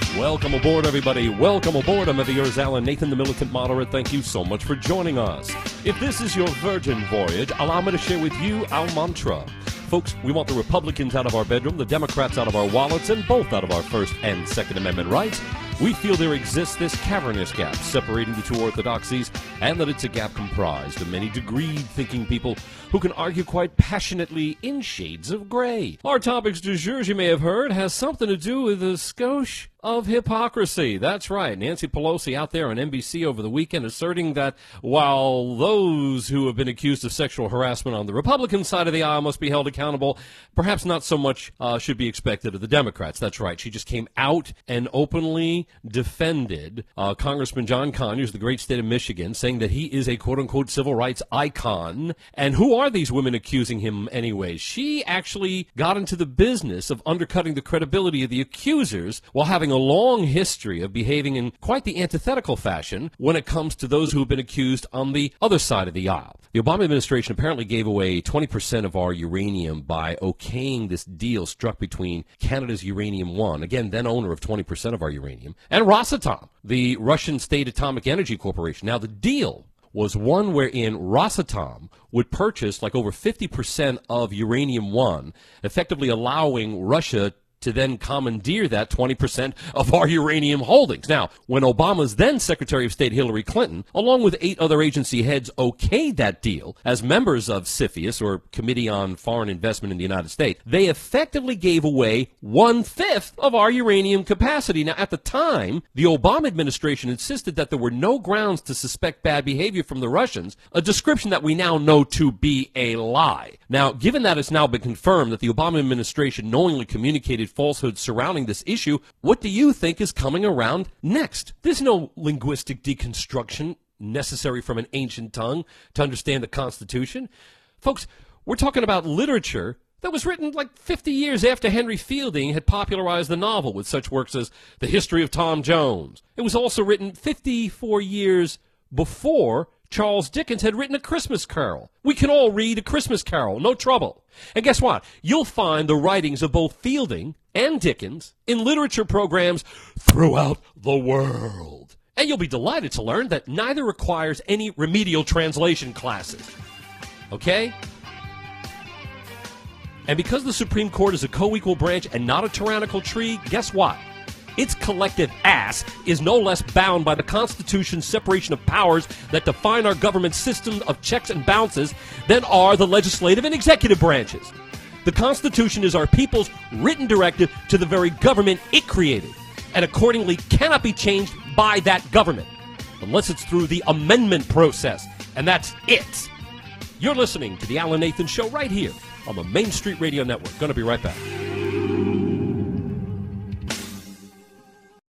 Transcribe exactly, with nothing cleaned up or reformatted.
Welcome aboard, everybody. Welcome aboard. I'm ever yours, Alan Nathan, the Militant Moderate. Thank you so much for joining us. If this is your virgin voyage, allow me to share with you our mantra. Folks, we want the Republicans out of our bedroom, the Democrats out of our wallets, and both out of our First and Second Amendment rights. We feel there exists this cavernous gap separating the two orthodoxies, and that it's a gap comprised of many degreed thinking people who can argue quite passionately in shades of gray. Our topics du jour, as you may have heard, has something to do with a skosh of hypocrisy. That's right. Nancy Pelosi out there on N B C over the weekend asserting that while those who have been accused of sexual harassment on the Republican side of the aisle must be held accountable, perhaps not so much uh, should be expected of the Democrats. That's right. She just came out and openly defended uh, Congressman John Conyers, the great state of Michigan, saying that he is a quote-unquote civil rights icon. And who are these women accusing him anyways? She actually got into the business of undercutting the credibility of the accusers while having a long history of behaving in quite the antithetical fashion when it comes to those who have been accused on the other side of the aisle. The Obama administration apparently gave away twenty percent of our uranium by okaying this deal struck between Canada's Uranium One, again, then owner of twenty percent of our uranium, and Rosatom, the Russian State Atomic Energy Corporation. Now, the deal was one wherein Rosatom would purchase like over fifty percent of Uranium One, effectively allowing Russia to then commandeer that twenty percent of our uranium holdings. Now, when Obama's then Secretary of State Hillary Clinton, along with eight other agency heads, okayed that deal as members of CFIUS, or Committee on Foreign Investment in the United States, they effectively gave away one-fifth of our uranium capacity. Now, at the time, the Obama administration insisted that there were no grounds to suspect bad behavior from the Russians, a description that we now know to be a lie. Now, given that it's now been confirmed that the Obama administration knowingly communicated falsehoods surrounding this issue, what do you think is coming around next? There's no linguistic deconstruction necessary from an ancient tongue to understand the Constitution. Folks, we're talking about literature that was written like fifty years after Henry Fielding had popularized the novel with such works as The History of Tom Jones. It was also written fifty-four years before Charles Dickens had written A Christmas Carol. We can all read A Christmas Carol, no trouble. And guess what? You'll find the writings of both Fielding and Dickens in literature programs throughout the world. And you'll be delighted to learn that neither requires any remedial translation classes. Okay? And because the Supreme Court is a co-equal branch and not a tyrannical tree, guess what? Its collective ass is no less bound by the Constitution's separation of powers that define our government system of checks and balances than are the legislative and executive branches. The Constitution is our people's written directive to the very government it created, and accordingly cannot be changed by that government, unless it's through the amendment process, and that's it. You're listening to The Alan Nathan Show right here on the Main Street Radio Network. Going to be right back.